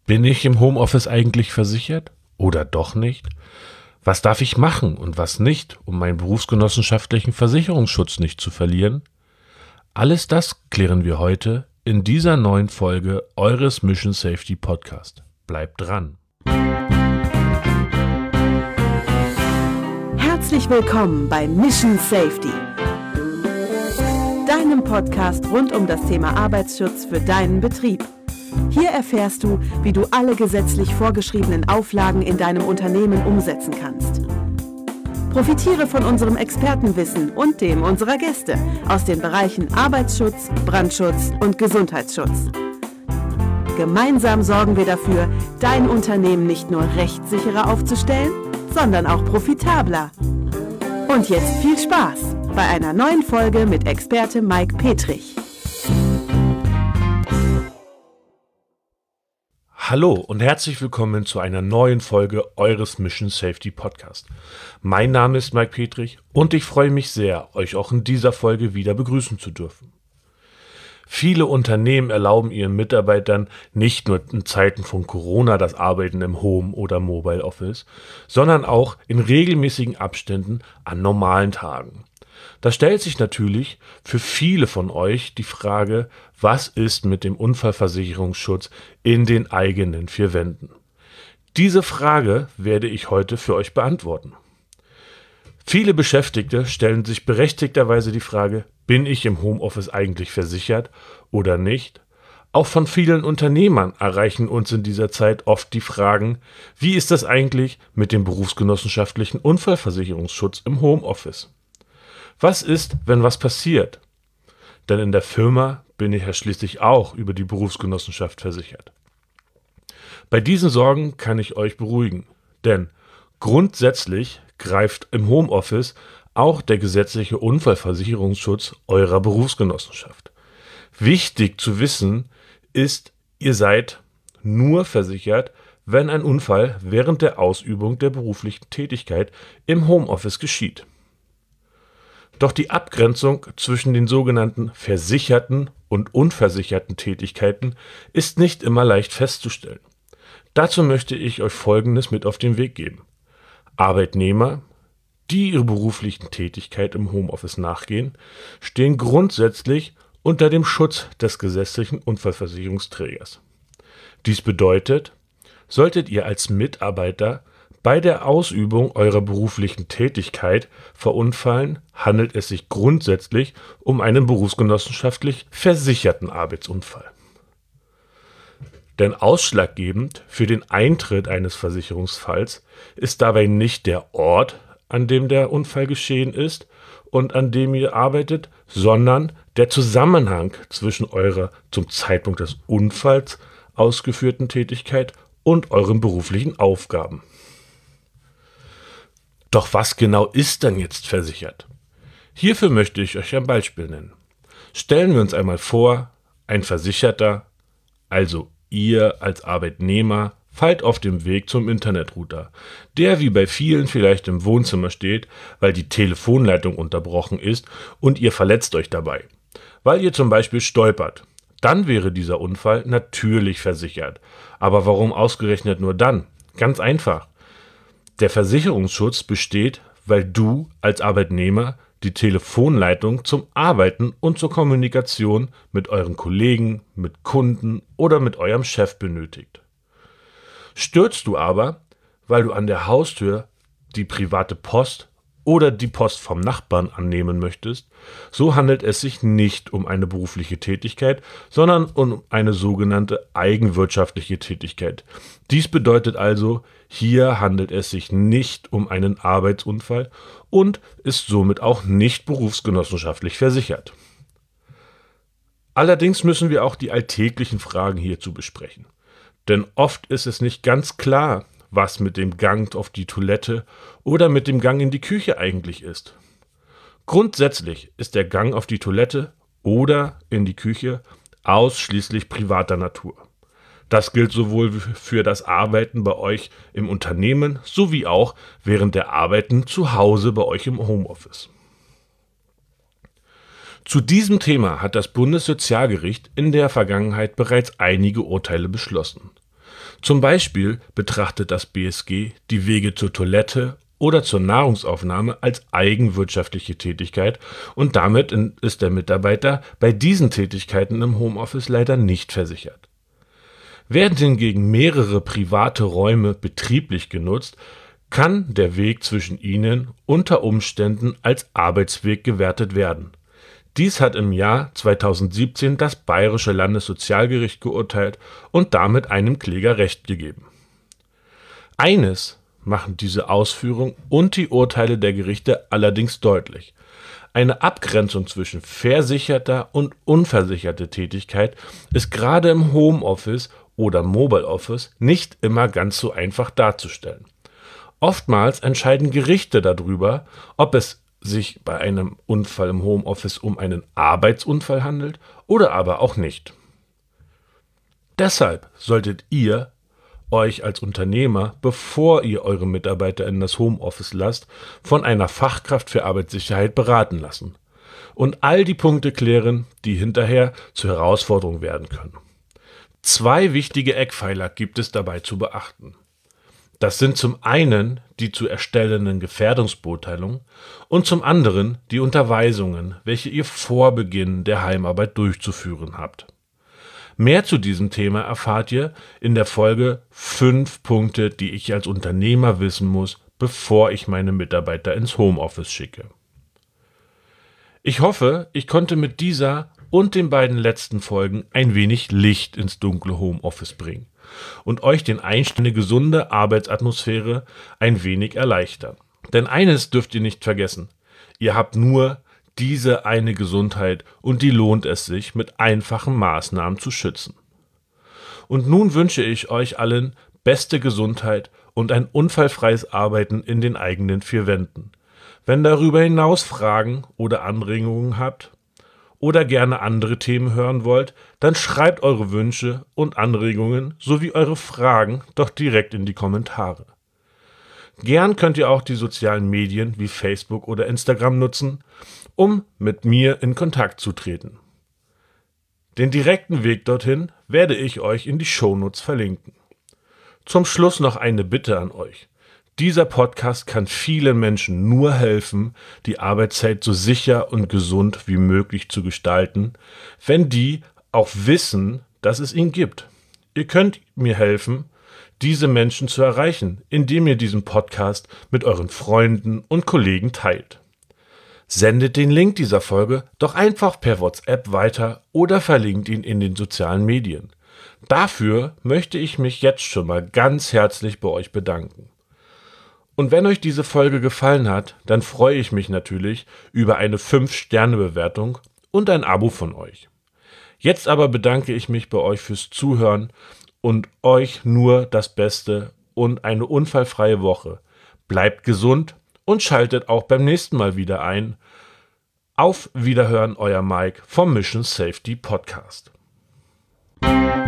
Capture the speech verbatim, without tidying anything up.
Bin ich im Homeoffice eigentlich versichert oder doch nicht? Was darf ich machen und was nicht, um meinen berufsgenossenschaftlichen Versicherungsschutz nicht zu verlieren? Alles das klären wir heute in dieser neuen Folge eures Mission Safety Podcast. Bleibt dran! Herzlich willkommen bei Mission Safety, deinem Podcast rund um das Thema Arbeitsschutz für deinen Betrieb. Hier erfährst du, wie du alle gesetzlich vorgeschriebenen Auflagen in deinem Unternehmen umsetzen kannst. Profitiere von unserem Expertenwissen und dem unserer Gäste aus den Bereichen Arbeitsschutz, Brandschutz und Gesundheitsschutz. Gemeinsam sorgen wir dafür, dein Unternehmen nicht nur rechtssicherer aufzustellen, sondern auch profitabler. Und jetzt viel Spaß bei einer neuen Folge mit Experte Mike Petrich. Hallo und herzlich willkommen zu einer neuen Folge eures Mission Safety Podcast. Mein Name ist Mike Petrich und ich freue mich sehr, euch auch in dieser Folge wieder begrüßen zu dürfen. Viele Unternehmen erlauben ihren Mitarbeitern nicht nur in Zeiten von Corona das Arbeiten im Home- oder Mobile Office, sondern auch in regelmäßigen Abständen an normalen Tagen. Da stellt sich natürlich für viele von euch die Frage, was ist mit dem Unfallversicherungsschutz in den eigenen vier Wänden? Diese Frage werde ich heute für euch beantworten. Viele Beschäftigte stellen sich berechtigterweise die Frage, bin ich im Homeoffice eigentlich versichert oder nicht? Auch von vielen Unternehmern erreichen uns in dieser Zeit oft die Fragen, wie ist das eigentlich mit dem berufsgenossenschaftlichen Unfallversicherungsschutz im Homeoffice? Was ist, wenn was passiert? Denn in der Firma bin ich ja schließlich auch über die Berufsgenossenschaft versichert. Bei diesen Sorgen kann ich euch beruhigen, denn grundsätzlich greift im Homeoffice auch der gesetzliche Unfallversicherungsschutz eurer Berufsgenossenschaft. Wichtig zu wissen ist, ihr seid nur versichert, wenn ein Unfall während der Ausübung der beruflichen Tätigkeit im Homeoffice geschieht. Doch die Abgrenzung zwischen den sogenannten versicherten und unversicherten Tätigkeiten ist nicht immer leicht festzustellen. Dazu möchte ich euch Folgendes mit auf den Weg geben. Arbeitnehmer, die ihrer beruflichen Tätigkeit im Homeoffice nachgehen, stehen grundsätzlich unter dem Schutz des gesetzlichen Unfallversicherungsträgers. Dies bedeutet, solltet ihr als Mitarbeiter bei der Ausübung eurer beruflichen Tätigkeit verunfallen, handelt es sich grundsätzlich um einen berufsgenossenschaftlich versicherten Arbeitsunfall. Denn ausschlaggebend für den Eintritt eines Versicherungsfalls ist dabei nicht der Ort, an dem der Unfall geschehen ist und an dem ihr arbeitet, sondern der Zusammenhang zwischen eurer zum Zeitpunkt des Unfalls ausgeführten Tätigkeit und euren beruflichen Aufgaben. Doch was genau ist denn jetzt versichert? Hierfür möchte ich euch ein Beispiel nennen. Stellen wir uns einmal vor, ein Versicherter, also ihr als Arbeitnehmer, fallt auf dem Weg zum Internetrouter, der wie bei vielen vielleicht im Wohnzimmer steht, weil die Telefonleitung unterbrochen ist und ihr verletzt euch dabei, weil ihr zum Beispiel stolpert. Dann wäre dieser Unfall natürlich versichert. Aber warum ausgerechnet nur dann? Ganz einfach. Der Versicherungsschutz besteht, weil du als Arbeitnehmer die Telefonleitung zum Arbeiten und zur Kommunikation mit euren Kollegen, mit Kunden oder mit eurem Chef benötigt. Stürzt du aber, weil du an der Haustür die private Post oder die Post vom Nachbarn annehmen möchtest, so handelt es sich nicht um eine berufliche Tätigkeit, sondern um eine sogenannte eigenwirtschaftliche Tätigkeit. Dies bedeutet also, hier handelt es sich nicht um einen Arbeitsunfall und ist somit auch nicht berufsgenossenschaftlich versichert. Allerdings müssen wir auch die alltäglichen Fragen hierzu besprechen. Denn oft ist es nicht ganz klar, was mit dem Gang auf die Toilette oder mit dem Gang in die Küche eigentlich ist. Grundsätzlich ist der Gang auf die Toilette oder in die Küche ausschließlich privater Natur. Das gilt sowohl für das Arbeiten bei euch im Unternehmen sowie auch während der Arbeiten zu Hause bei euch im Homeoffice. Zu diesem Thema hat das Bundessozialgericht in der Vergangenheit bereits einige Urteile beschlossen. Zum Beispiel betrachtet das B S G die Wege zur Toilette oder zur Nahrungsaufnahme als eigenwirtschaftliche Tätigkeit und damit ist der Mitarbeiter bei diesen Tätigkeiten im Homeoffice leider nicht versichert. Werden hingegen mehrere private Räume betrieblich genutzt, kann der Weg zwischen ihnen unter Umständen als Arbeitsweg gewertet werden. Dies hat im Jahr zweitausendsiebzehn das Bayerische Landessozialgericht geurteilt und damit einem Kläger Recht gegeben. Eines machen diese Ausführung und die Urteile der Gerichte allerdings deutlich: Eine Abgrenzung zwischen versicherter und unversicherter Tätigkeit ist gerade im Homeoffice oder Mobile Office nicht immer ganz so einfach darzustellen. Oftmals entscheiden Gerichte darüber, ob es sich bei einem Unfall im Homeoffice um einen Arbeitsunfall handelt oder aber auch nicht. Deshalb solltet ihr euch als Unternehmer, bevor ihr eure Mitarbeiter in das Homeoffice lasst, von einer Fachkraft für Arbeitssicherheit beraten lassen und all die Punkte klären, die hinterher zur Herausforderung werden können. Zwei wichtige Eckpfeiler gibt es dabei zu beachten. Das sind zum einen die zu erstellenden Gefährdungsbeurteilungen und zum anderen die Unterweisungen, welche ihr vor Beginn der Heimarbeit durchzuführen habt. Mehr zu diesem Thema erfahrt ihr in der Folge fünf Punkte, die ich als Unternehmer wissen muss, bevor ich meine Mitarbeiter ins Homeoffice schicke. Ich hoffe, ich konnte mit dieser und den beiden letzten Folgen ein wenig Licht ins dunkle Homeoffice bringen und euch den Einstieg in eine gesunde Arbeitsatmosphäre ein wenig erleichtern. Denn eines dürft ihr nicht vergessen: Ihr habt nur diese eine Gesundheit und die lohnt es sich, mit einfachen Maßnahmen zu schützen. Und nun wünsche ich euch allen beste Gesundheit und ein unfallfreies Arbeiten in den eigenen vier Wänden. Wenn darüber hinaus Fragen oder Anregungen habt oder gerne andere Themen hören wollt, dann schreibt eure Wünsche und Anregungen sowie eure Fragen doch direkt in die Kommentare. Gern könnt ihr auch die sozialen Medien wie Facebook oder Instagram nutzen, um mit mir in Kontakt zu treten. Den direkten Weg dorthin werde ich euch in die Shownotes verlinken. Zum Schluss noch eine Bitte an euch. Dieser Podcast kann vielen Menschen nur helfen, die Arbeitszeit so sicher und gesund wie möglich zu gestalten, wenn die auch wissen, dass es ihn gibt. Ihr könnt mir helfen, diese Menschen zu erreichen, indem ihr diesen Podcast mit euren Freunden und Kollegen teilt. Sendet den Link dieser Folge doch einfach per WhatsApp weiter oder verlinkt ihn in den sozialen Medien. Dafür möchte ich mich jetzt schon mal ganz herzlich bei euch bedanken. Und wenn euch diese Folge gefallen hat, dann freue ich mich natürlich über eine fünf Sterne Bewertung und ein Abo von euch. Jetzt aber bedanke ich mich bei euch fürs Zuhören und euch nur das Beste und eine unfallfreie Woche. Bleibt gesund und schaltet auch beim nächsten Mal wieder ein. Auf Wiederhören, euer Mike vom Mission Safety Podcast.